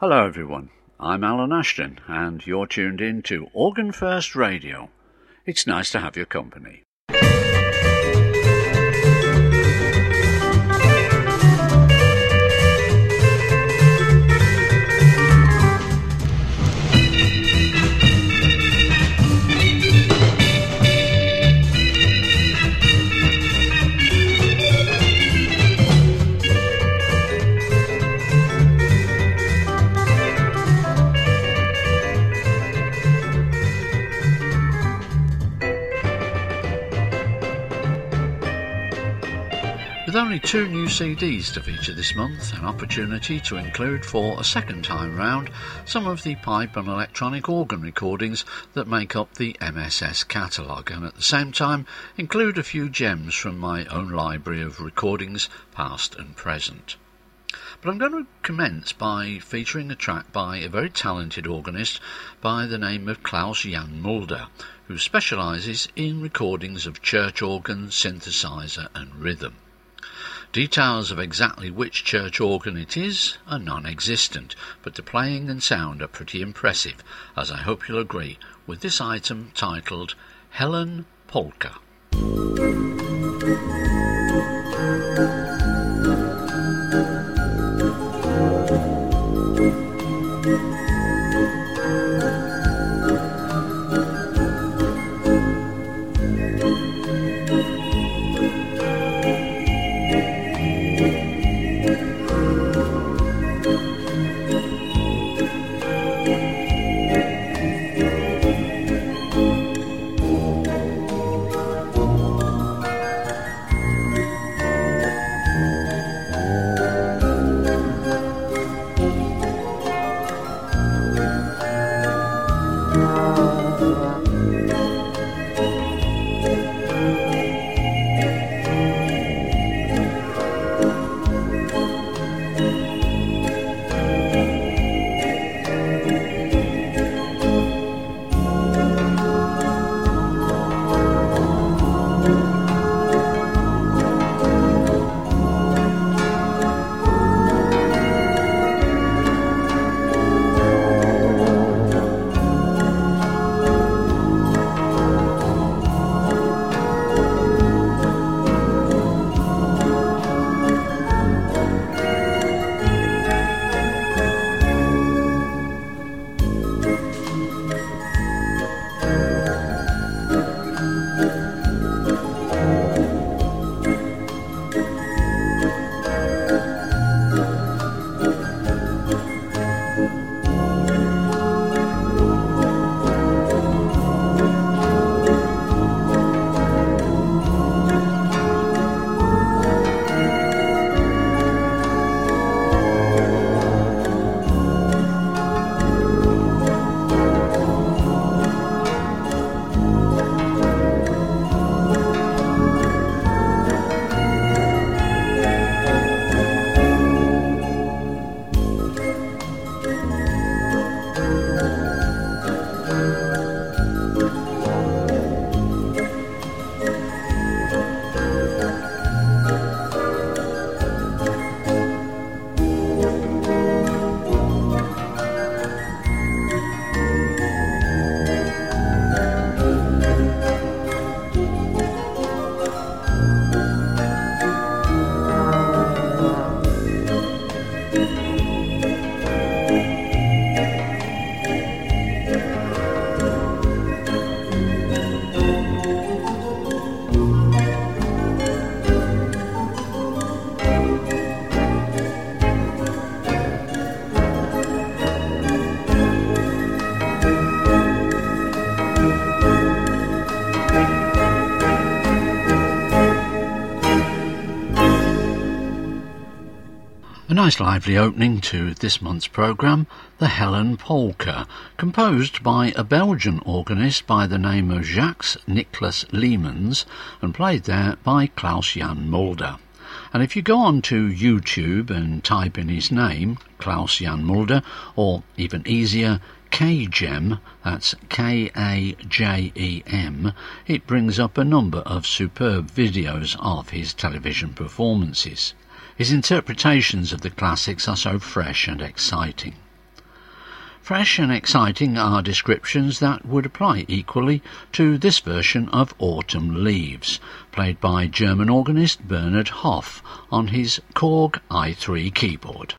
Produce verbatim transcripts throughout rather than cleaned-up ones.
Hello everyone, I'm Alan Ashton and you're tuned in to Organ First Radio. It's nice to have your company. With only two new C Ds to feature this month, an opportunity to include for a second time round some of the pipe and electronic organ recordings that make up the M S S catalogue, and at the same time include a few gems from my own library of recordings, past and present. But I'm going to commence by featuring a track by a very talented organist by the name of Klaus-Jan Mulder, who specialises in recordings of church organ, synthesizer and rhythm. Details of exactly which church organ it is are non-existent, but the playing and sound are pretty impressive, as I hope you'll agree with this item titled Helen Polka. A nice lively opening to this month's programme, the Helen Polka, composed by a Belgian organist by the name of Jacques Nicolas Leemans and played there by Klaus-Jan Mulder. And if you go on to YouTube and type in his name, Klaus-Jan Mulder, or even easier, K-Gem, that's K A J E M, it brings up a number of superb videos of his television performances. His interpretations of the classics are so fresh and exciting. Fresh and exciting are descriptions that would apply equally to this version of Autumn Leaves, played by German organist Bernhard Hoff on his Korg i three keyboard.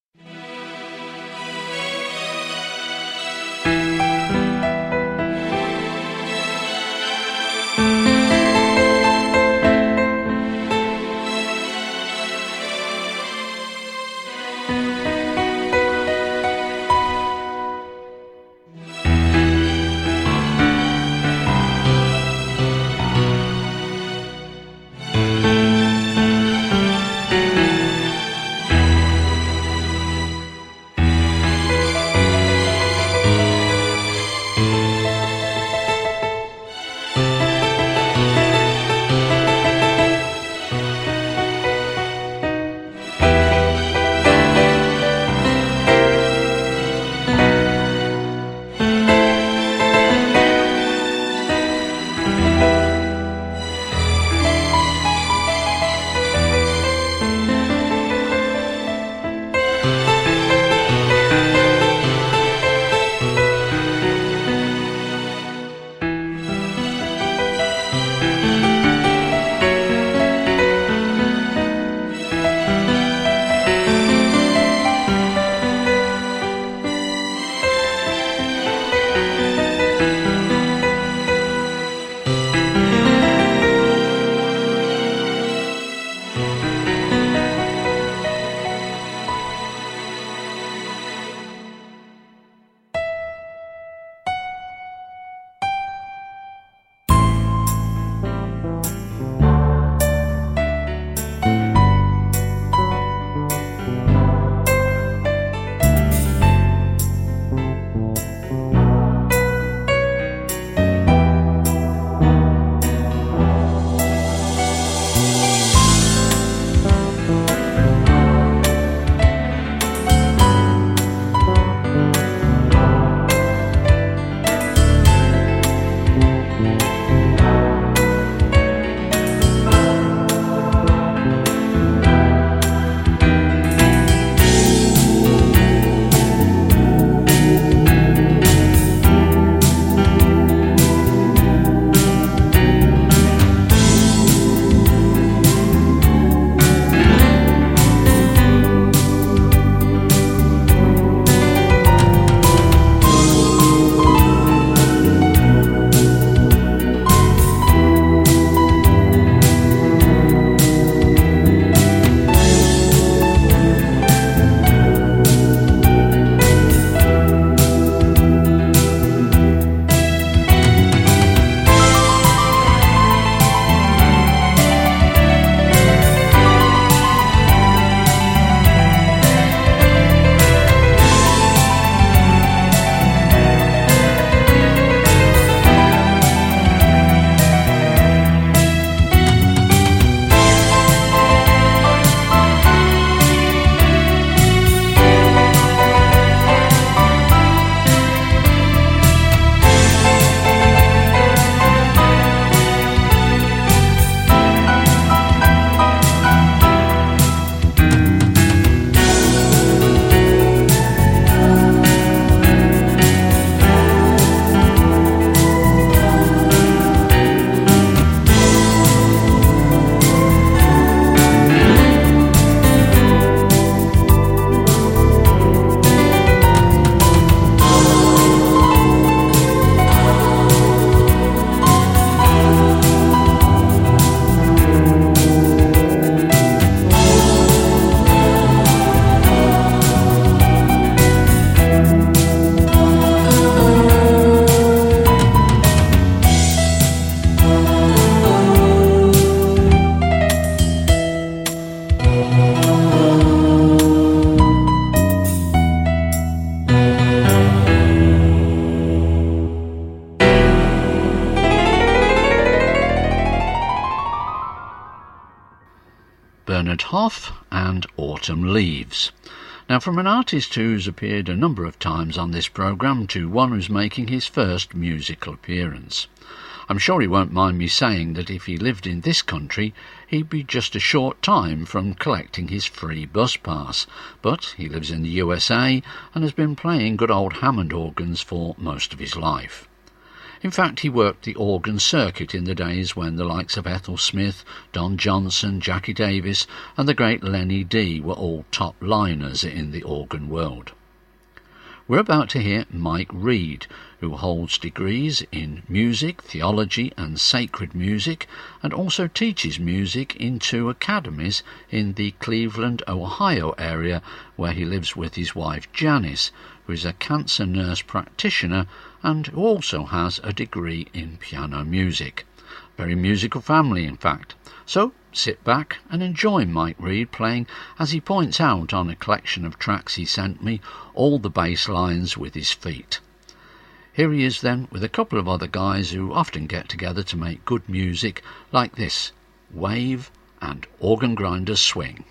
Bernhard Hoff and Autumn Leaves. Now, from an artist who's appeared a number of times on this programme to one who's making his first musical appearance. I'm sure he won't mind me saying that if he lived in this country, he'd be just a short time from collecting his free bus pass. But he lives in the U S A and has been playing good old Hammond organs for most of his life. In fact, he worked the organ circuit in the days when the likes of Ethel Smith, Don Johnson, Jackie Davis and the great Lenny Dee were all top liners in the organ world. We're about to hear Mike Reed, who holds degrees in music, theology and sacred music, and also teaches music in two academies in the Cleveland, Ohio area, where he lives with his wife Janice, who is a cancer nurse practitioner and who also has a degree in piano music. Very musical family, in fact. So sit back and enjoy Mike Reed playing as he points out on a collection of tracks he sent me all the bass lines with his feet. Here he is then with a couple of other guys who often get together to make good music like this, Wave and Organ Grinders Swing.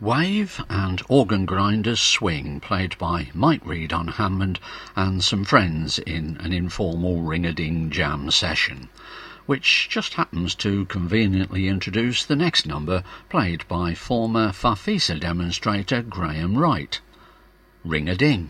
Wave and Organ Grinders Swing, played by Mike Reed on Hammond and some friends in an informal ring-a-ding jam session, which just happens to conveniently introduce the next number played by former Farfisa demonstrator Graham Wright, Ring-a-Ding.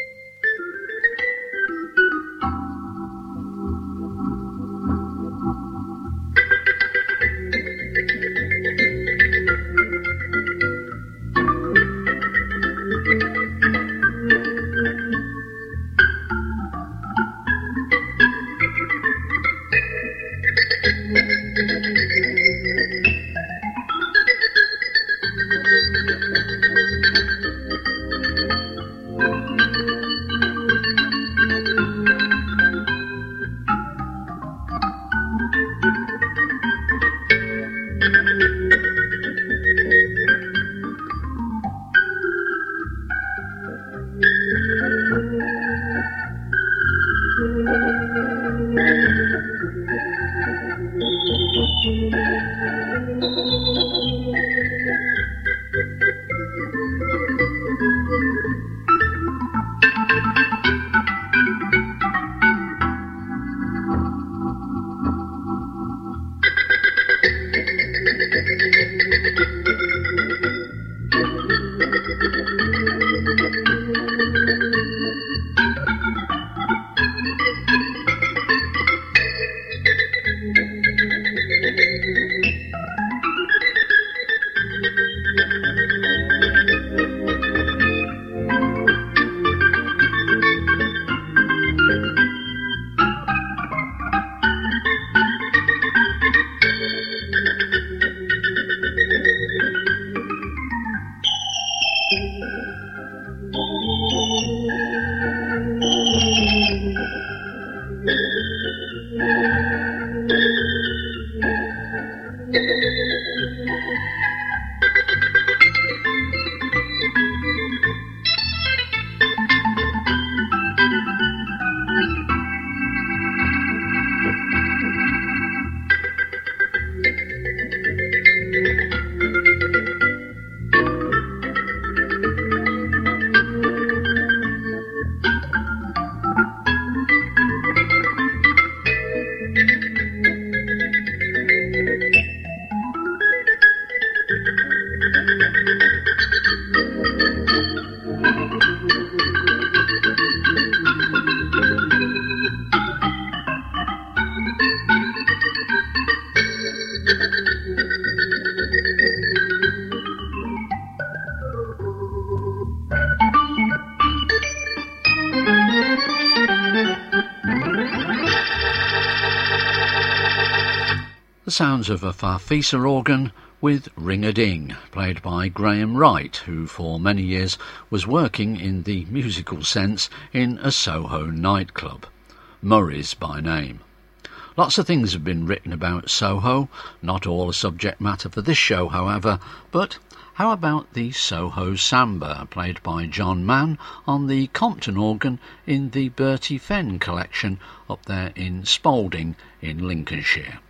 The sounds of a Farfisa organ with Ring-a-Ding, played by Graham Wright, who for many years was working in the musical sense in a Soho nightclub, Murray's by name. Lots of things have been written about Soho, not all a subject matter for this show, however, but how about the Soho Samba, played by John Mann on the Compton organ in the Bertie Fenn collection up there in Spalding in Lincolnshire.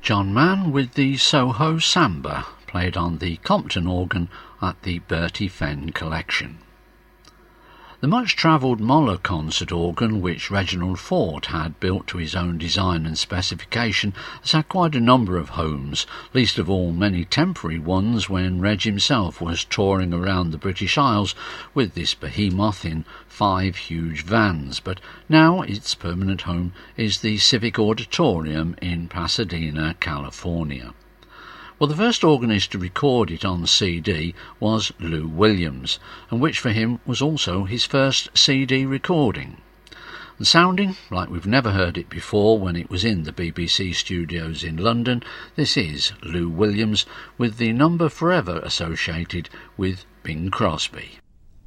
John Mann with the Soho Samba, played on the Compton organ at the Bertie Fenn collection. The much-travelled Moller concert organ, which Reginald Fort had built to his own design and specification, has had quite a number of homes, least of all many temporary ones when Reg himself was touring around the British Isles with this behemoth in five huge vans, but now its permanent home is the Civic Auditorium in Pasadena, California. Well, the first organist to record it on C D was Lou Williams, and which for him was also his first C D recording. And sounding like we've never heard it before when it was in the B B C studios in London, this is Lou Williams with the number forever associated with Bing Crosby.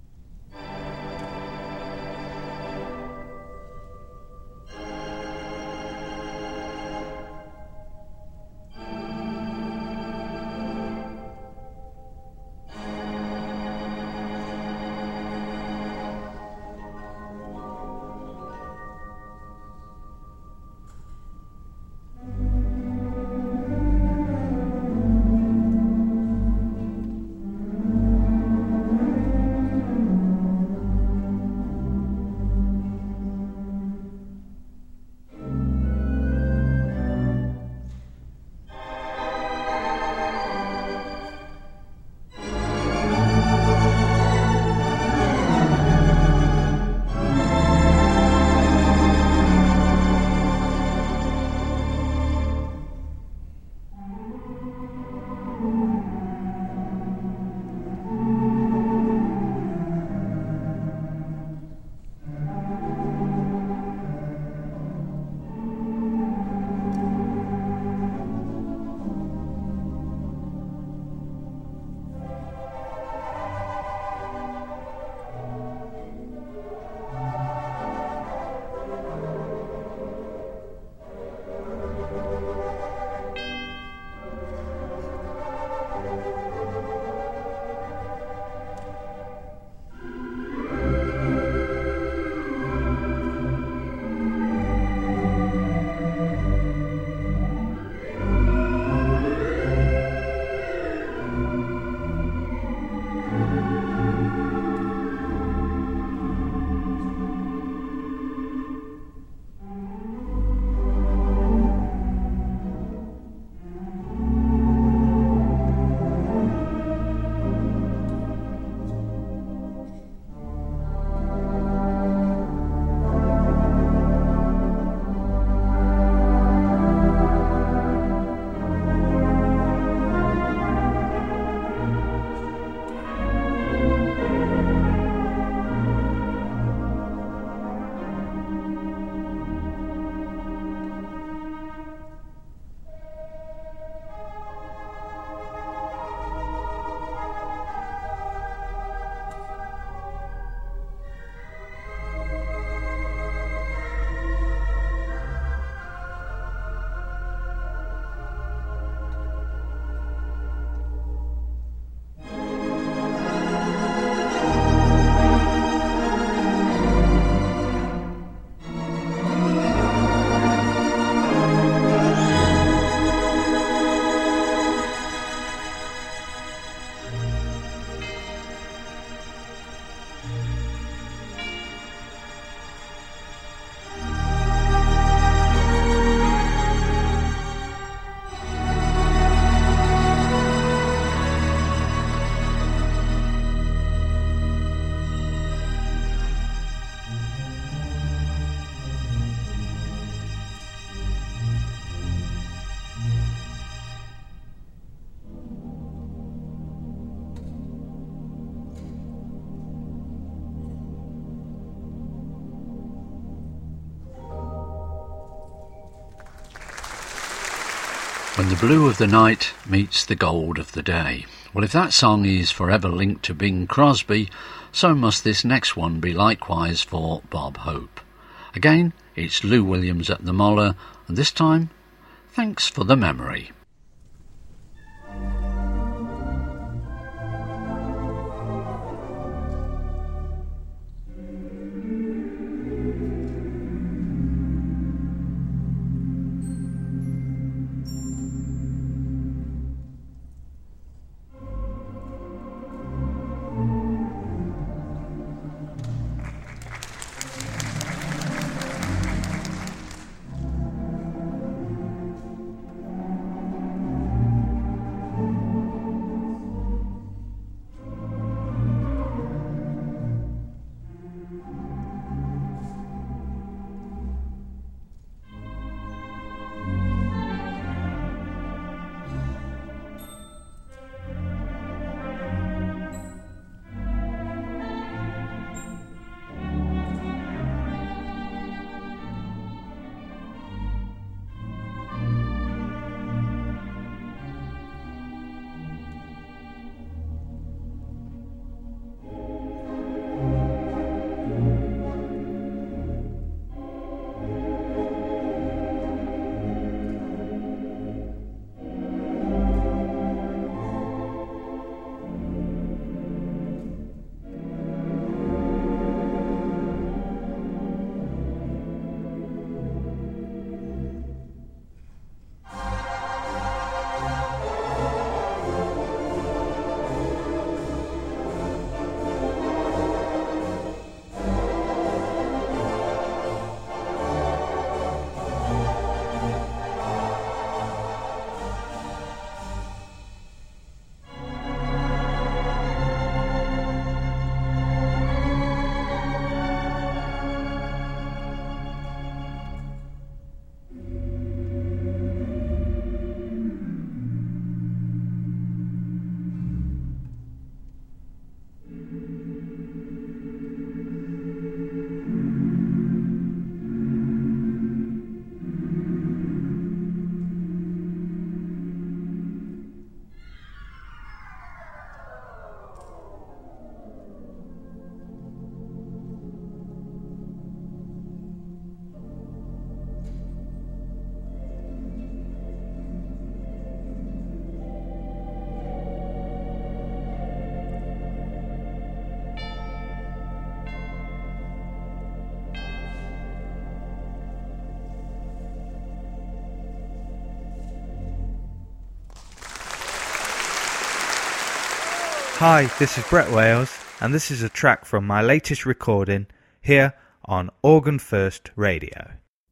When the blue of the night meets the gold of the day. Well, if that song is forever linked to Bing Crosby, so must this next one be likewise for Bob Hope. Again, it's Lou Williams at the Moller, and this time, thanks for the memory. Hi, this is Brett Wales, and this is a track from my latest recording here on Organ First Radio.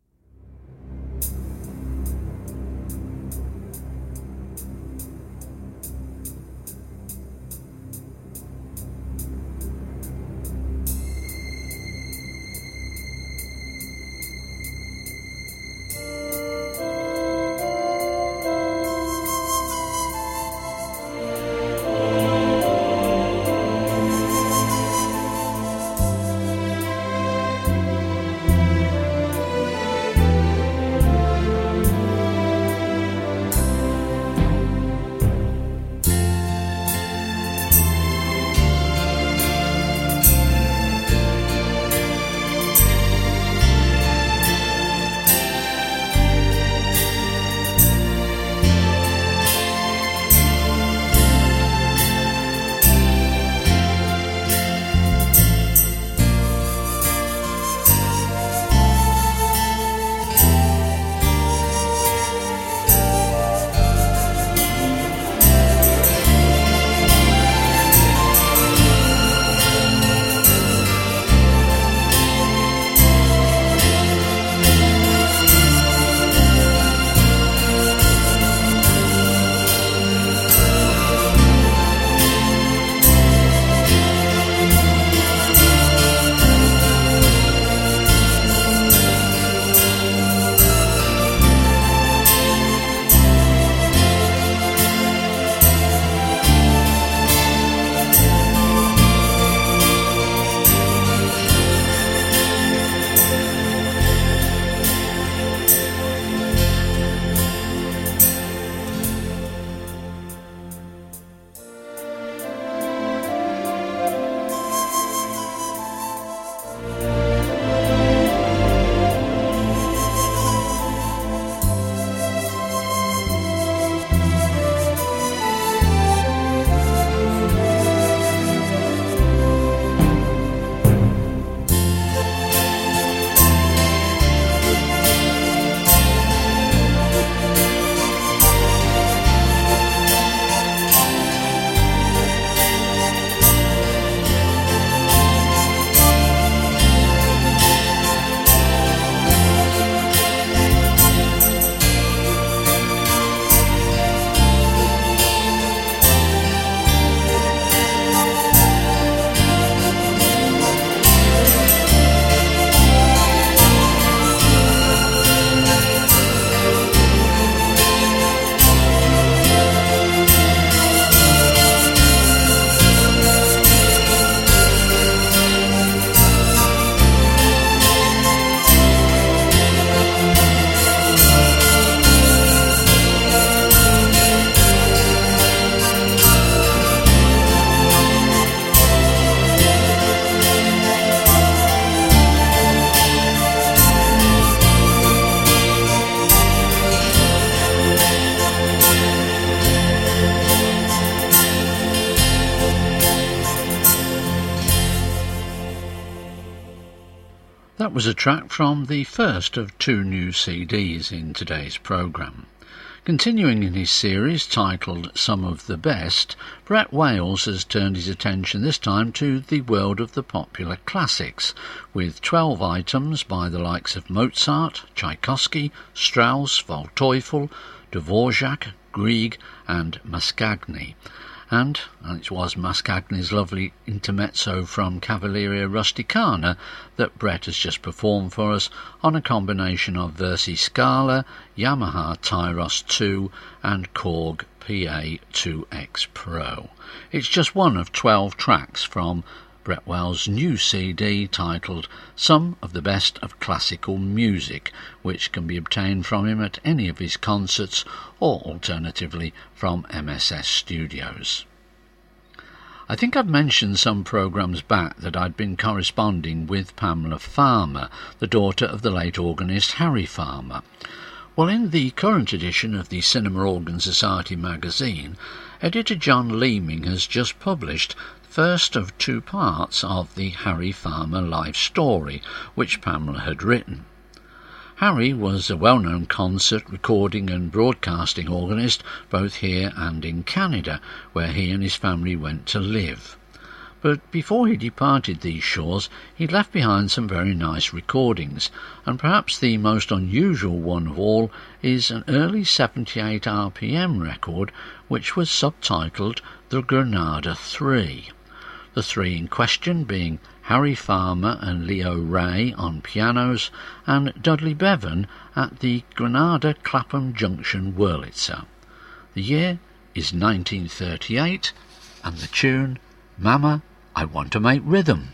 That was a track from the first of two new C Ds in today's programme. Continuing in his series titled Some of the Best, Brett Wales has turned his attention this time to the world of the popular classics, with twelve items by the likes of Mozart, Tchaikovsky, Strauss, Waldteufel, Dvorak, Grieg and Mascagni. And, and it was Mascagni's lovely intermezzo from Cavalleria Rusticana that Brett has just performed for us on a combination of Versi Scala, Yamaha Tyros two and Korg P A two X Pro. It's just one of twelve tracks from Brett Wales' new C D titled Some of the Best of Classical Music, which can be obtained from him at any of his concerts or alternatively from M S S Studios. I think I've mentioned some programmes back that I'd been corresponding with Pamela Farmer, the daughter of the late organist Harry Farmer. Well, in the current edition of the Cinema Organ Society magazine, editor John Leeming has just published first of two parts of the Harry Farmer life story, which Pamela had written. Harry was a well-known concert, recording and broadcasting organist both here and in Canada, where he and his family went to live. But before he departed these shores, he left behind some very nice recordings, and perhaps the most unusual one of all is an early seventy-eight R P M record which was subtitled The Granada Three. The three in question being Harry Farmer and Leo Ray on pianos, and Dudley Bevan at the Granada Clapham Junction Wurlitzer. The year is nineteen thirty-eight, and the tune, Mama, I Want to Make Rhythm.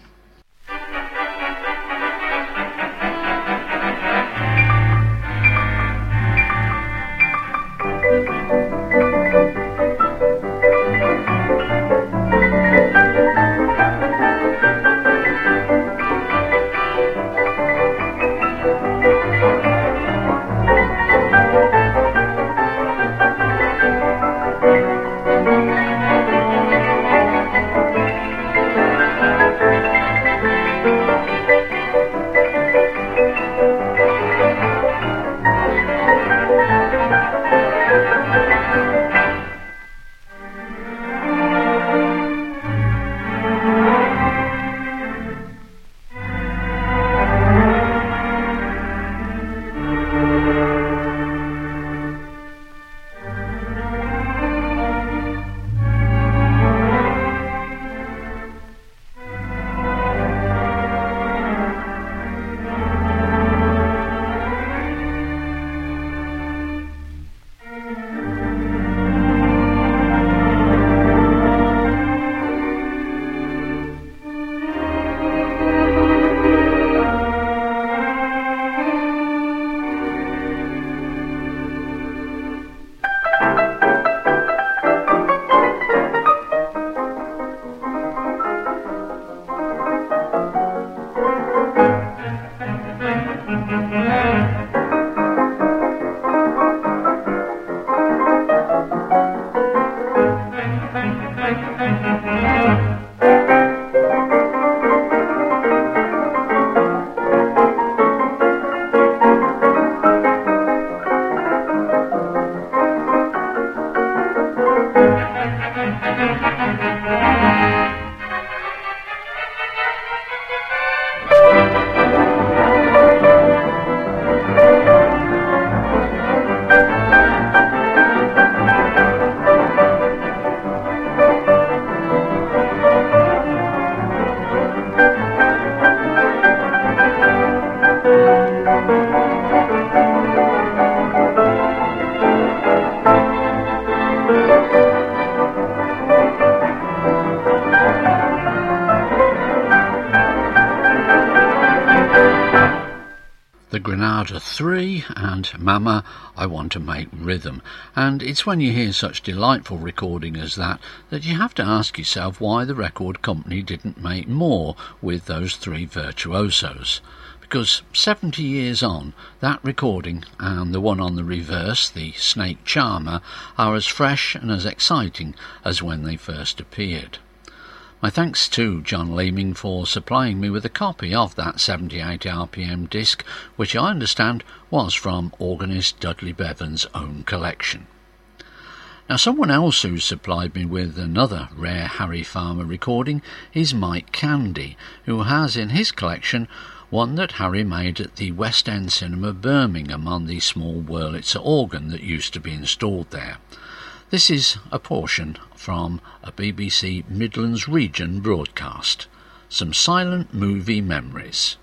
Granada Three and Mama, I Want to Make Rhythm. And it's when you hear such delightful recording as that that you have to ask yourself why the record company didn't make more with those three virtuosos. Because seventy years on, that recording and the one on the reverse, the Snake Charmer, are as fresh and as exciting as when they first appeared. My thanks to John Leeming for supplying me with a copy of that seventy-eight R P M disc, which I understand was from organist Dudley Bevan's own collection. Now, someone else who supplied me with another rare Harry Farmer recording is Mike Candy, who has in his collection one that Harry made at the West End Cinema Birmingham on the small Wurlitzer organ that used to be installed there. This is a portion from a B B C Midlands region broadcast. Some silent movie memories.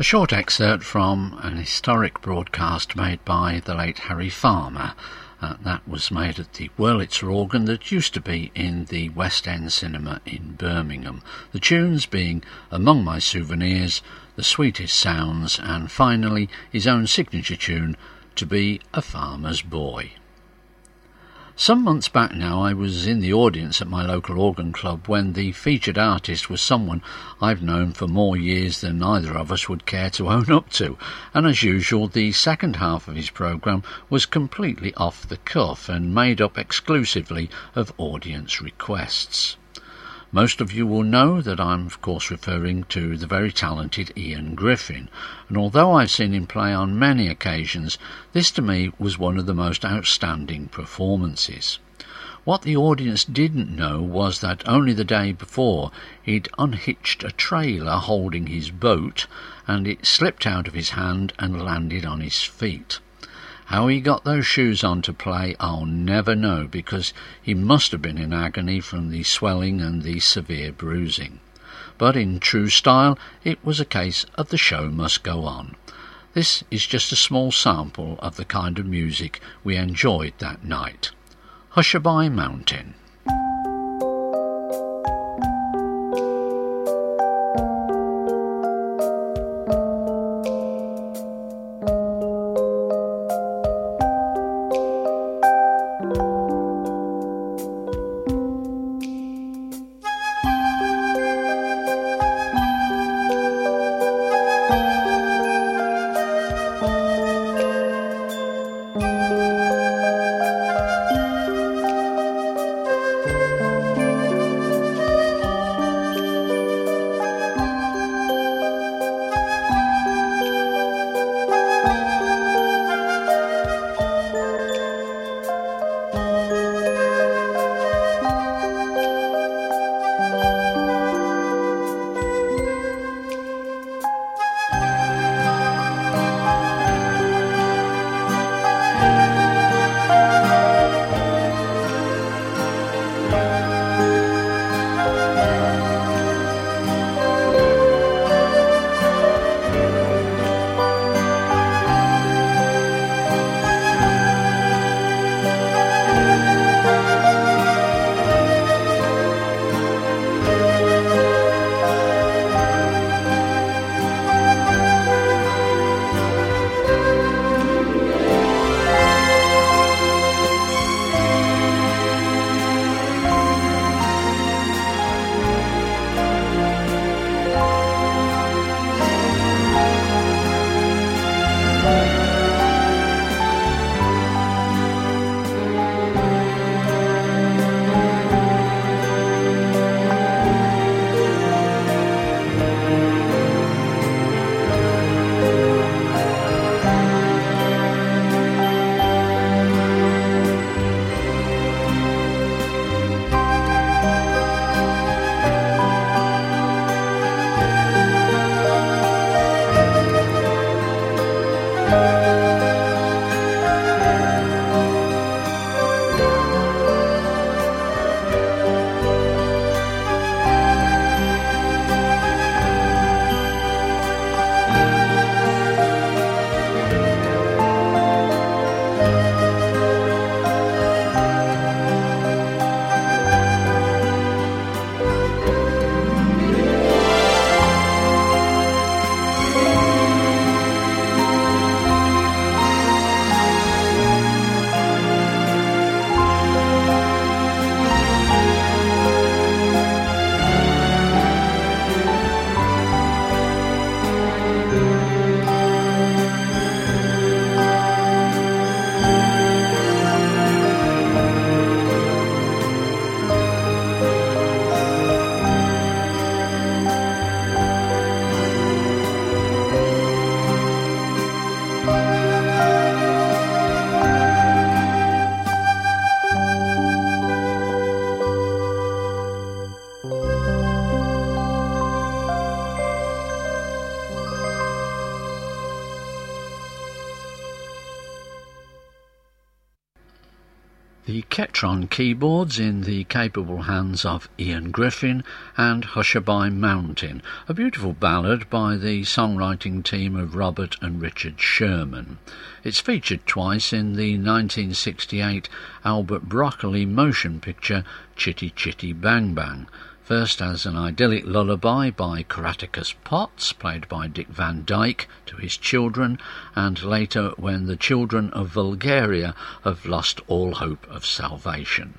short excerpt from an historic broadcast made by the late Harry Farmer. Uh, that was made at the Wurlitzer organ that used to be in the West End Cinema in Birmingham. The tunes being Among My Souvenirs, The Sweetest Sounds, and finally his own signature tune, To Be a Farmer's Boy. Some months back now I was in the audience at my local organ club when the featured artist was someone I've known for more years than either of us would care to own up to, and as usual the second half of his programme was completely off the cuff and made up exclusively of audience requests. Most of you will know that I'm of course referring to the very talented Ian Griffin, and although I've seen him play on many occasions, this to me was one of the most outstanding performances. What the audience didn't know was that only the day before he'd unhitched a trailer holding his boat, and it slipped out of his hand and landed on his feet. How he got those shoes on to play I'll never know, because he must have been in agony from the swelling and the severe bruising. But in true style, it was a case of the show must go on. This is just a small sample of the kind of music we enjoyed that night. Hushabye Mountain. The Ketron keyboards in the capable hands of Ian Griffin and Hushabye Mountain, a beautiful ballad by the songwriting team of Robert and Richard Sherman. It's featured twice in the nineteen sixty-eight Albert Broccoli motion picture Chitty Chitty Bang Bang, first as an idyllic lullaby by Caraticus Potts, played by Dick Van Dyke, to his children, and later when the children of Bulgaria have lost all hope of salvation.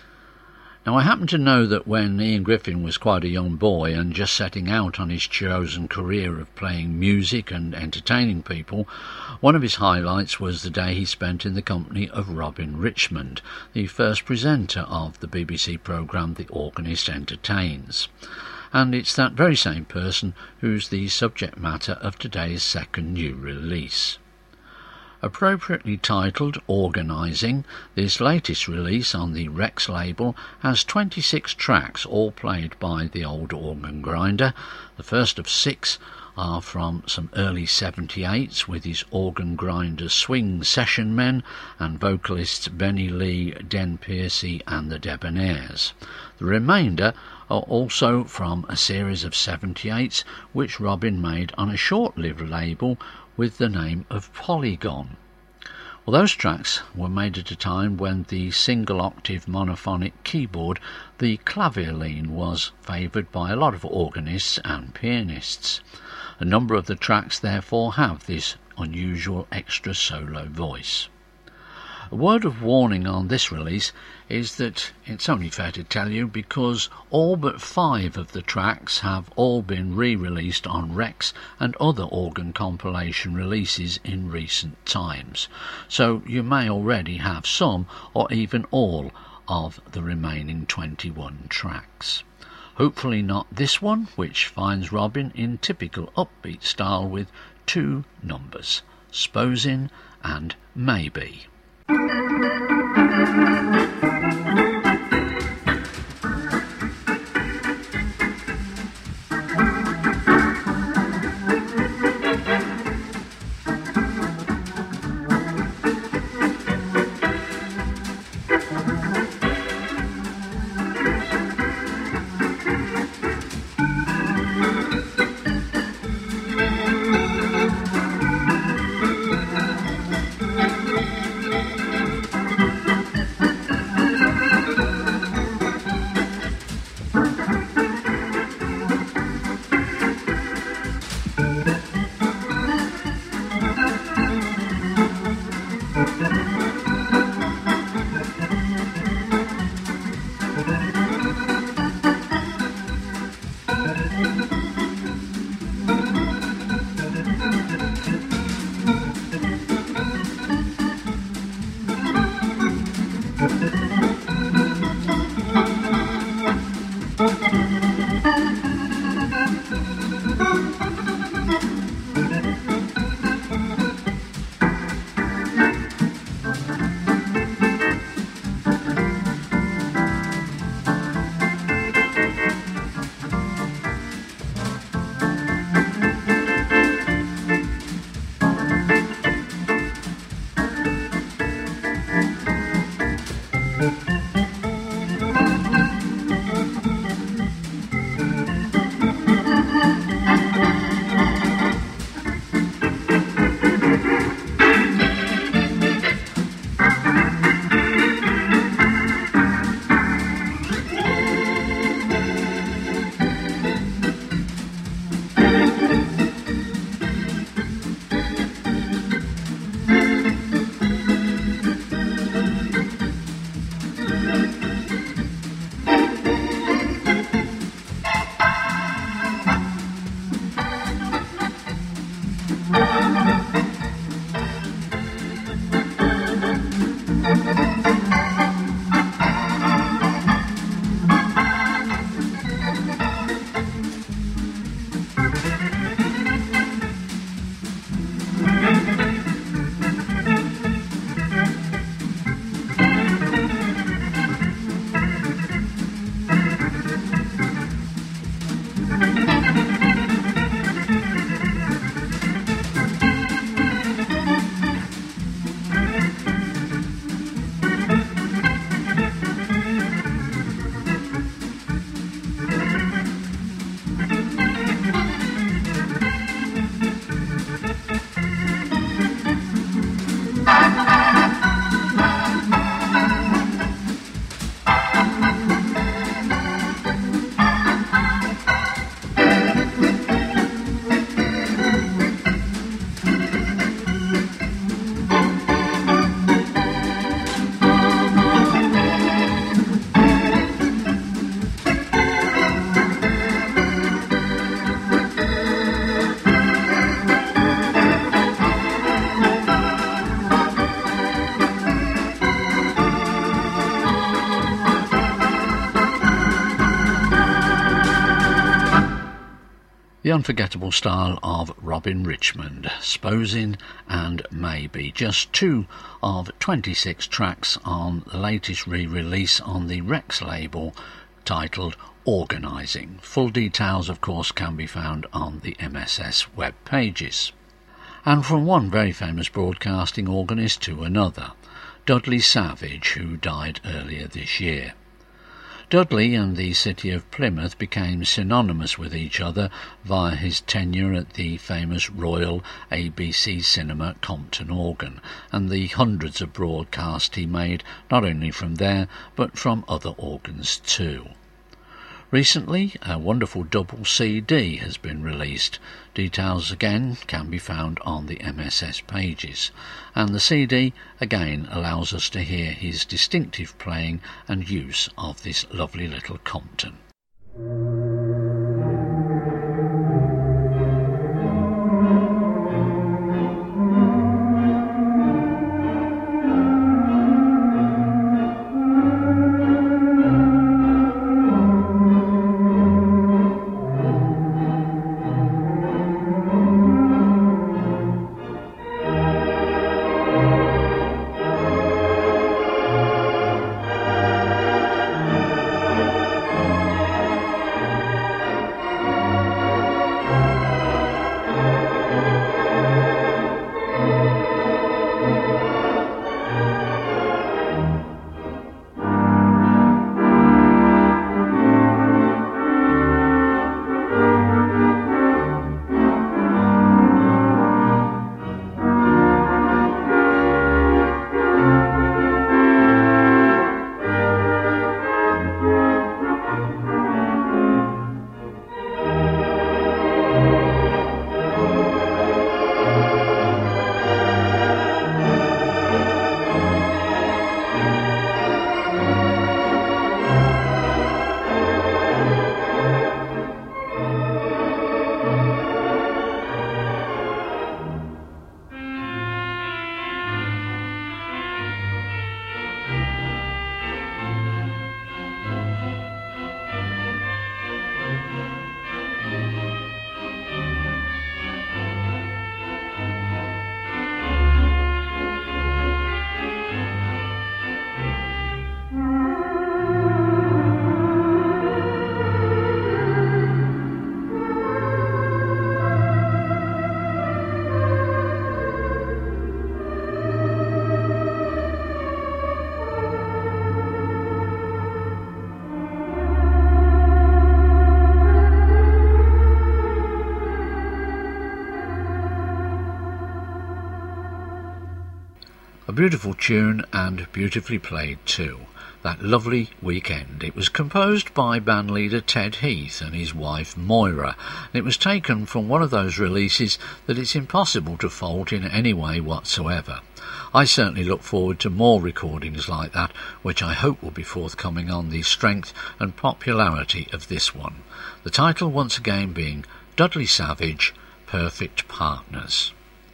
Now, I happen to know that when Ian Griffin was quite a young boy and just setting out on his chosen career of playing music and entertaining people, one of his highlights was the day he spent in the company of Robin Richmond, the first presenter of the B B C programme The Organist Entertains. And it's that very same person who's the subject matter of today's second new release. Appropriately titled Organising, this latest release on the Rex label has twenty-six tracks, all played by the old organ grinder. The first of six are from some early seventy-eights with his organ grinder swing session men and vocalists Benny Lee, Den Piercy and the Debonaires. The remainder are also from a series of seventy-eights which Robin made on a short-lived label with the name of Polygon. Well, those tracks were made at a time when the single-octave monophonic keyboard, the clavioline, was favoured by a lot of organists and pianists. A number of the tracks therefore have this unusual extra solo voice. A word of warning on this release is that it's only fair to tell you because all but five of the tracks have all been re-released on Rex and other organ compilation releases in recent times, so you may already have some or even all of the remaining twenty-one tracks. Hopefully not this one, which finds Robin in typical upbeat style with two numbers, Sposin and Maybe. The unforgettable style of Robin Richmond, Sposin and Maybe, just two of twenty-six tracks on the latest re-release on the Rex label titled Organising. Full details, of course, can be found on the M S S web pages. And from one very famous broadcasting organist to another, Dudley Savage, who died earlier this year. Dudley and the city of Plymouth became synonymous with each other via his tenure at the famous Royal A B C Cinema Compton organ, and the hundreds of broadcasts he made not only from there but from other organs too. Recently, a wonderful double C D has been released. Details again can be found on the M S S pages, and the C D again allows us to hear his distinctive playing and use of this lovely little Compton. A beautiful tune and beautifully played too. That lovely Weekend. It was composed by bandleader Ted Heath and his wife Moira. It was taken from one of those releases that it's impossible to fault in any way whatsoever. I certainly look forward to more recordings like that, which I hope will be forthcoming on the strength and popularity of this one. The title once again being Dudley Savage, Perfect Partners.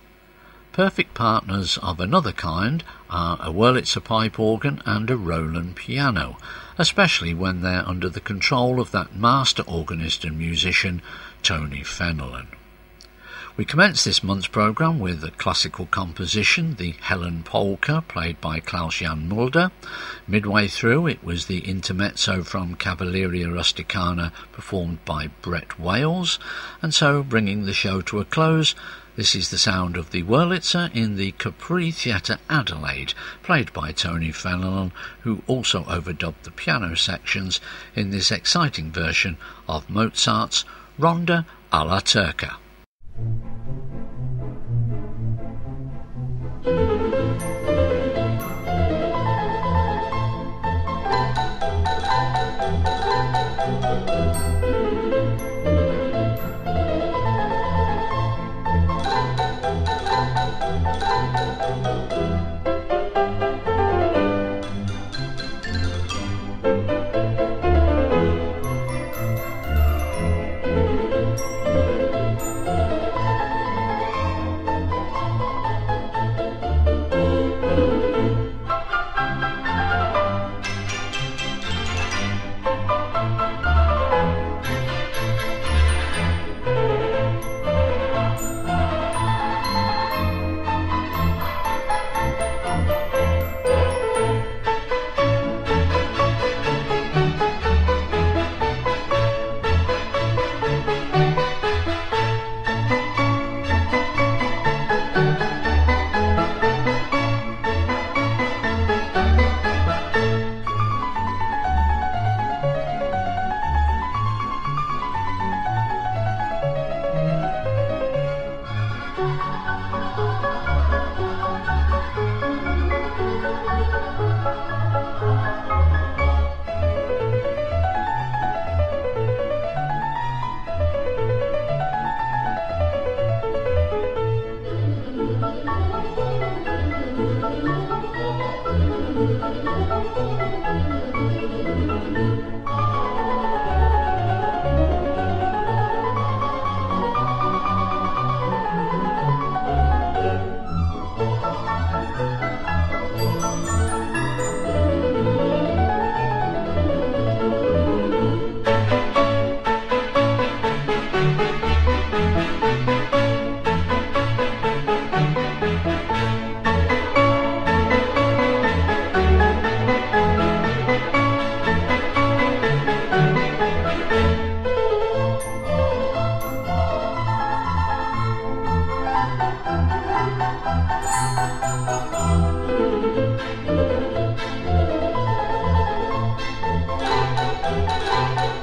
Perfect partners of another kind are a Wurlitzer pipe organ and a Roland piano, especially when they're under the control of that master organist and musician, Tony Fenelon. We commence this month's programme with a classical composition, the Helen Polka, played by Klaus-Jan Mulder. Midway through, it was the intermezzo from Cavalleria Rusticana, performed by Brett Wales, and so, bringing the show to a close, this is the sound of the Wurlitzer in the Capri Theatre Adelaide, played by Tony Fenelon, who also overdubbed the piano sections in this exciting version of Mozart's Ronda alla Turca.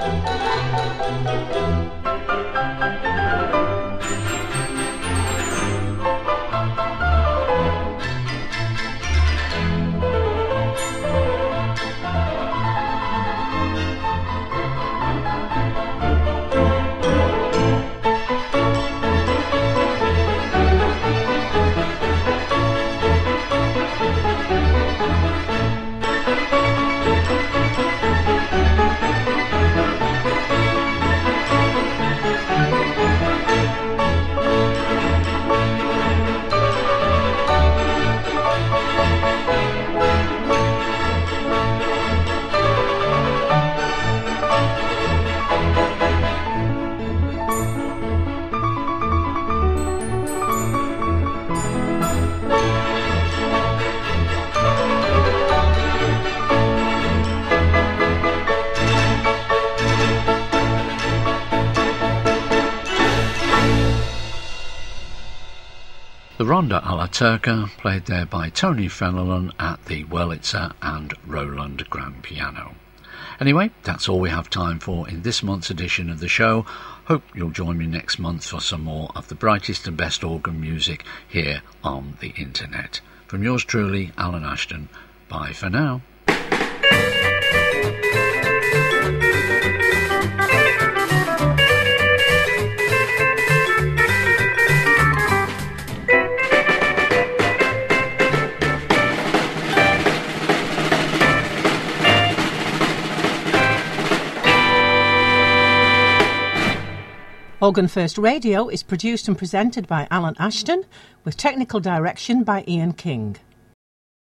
The Ronda alla Turca, played there by Tony Fenelon at the Wurlitzer and Roland Grand Piano. Anyway, that's all we have time for in this month's edition of the show. Hope you'll join me next month for some more of the brightest and best organ music here on the internet. From yours truly, Alan Ashton. Bye for now. Organ First Radio is produced and presented by Alan Ashton, with technical direction by Ian King.